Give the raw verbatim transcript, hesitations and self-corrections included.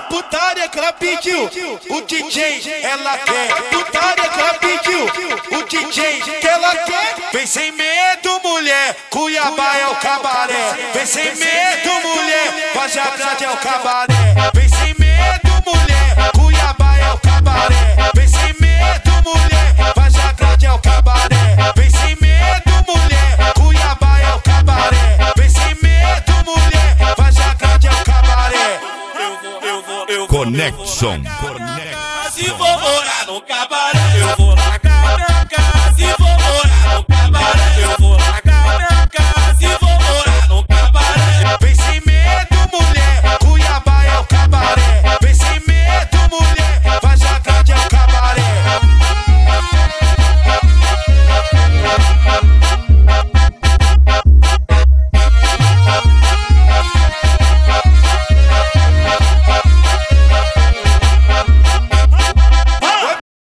putaria que ela pediu, o D J ela quer. Putaria que ela pediu, o D J que ela quer. Vem sem medo, mulher, Cuiabá é o cabaré. Vem sem medo, mulher, Vargem Grande é o cabaré. Vem sem medo, mulher, Cuiabá é o cabaré. Vem sem medo, mulher, Vargem Grande é o cabaré. Vem sem medo, mulher, Cuiabá é o cabaré. Vem sem medo, mulher, Vargem Grande é o cabaré. Eu vou, eu vou, eu vou. Conexão. Se for morar no cabaré, eu vou largar.